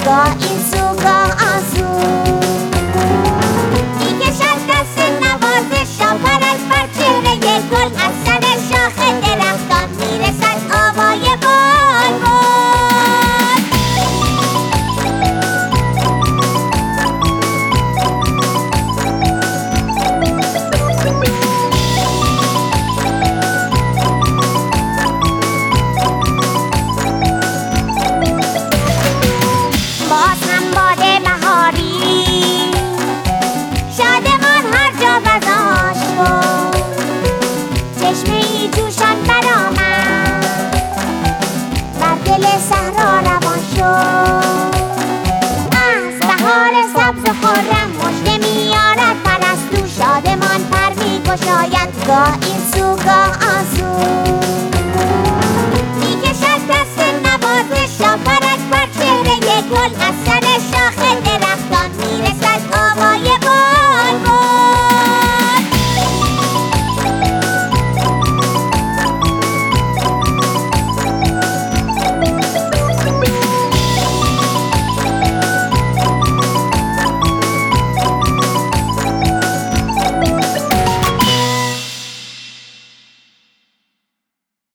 گاه این سو گاه آسو. میکشد دست نوازش آفر از بر چهره گل، از سر شاخ درختان میرسد آوای بال بال. باز هم باد بهاری شادمان هر جا وزاش شد، چشمه‌ای جوشان برآمد بر دل صحرا روان شد. از بهار سبز و خرم مژده می‌آرد پرستو، شادمان پر می‌گشاید گاه این سو گاه آن سو.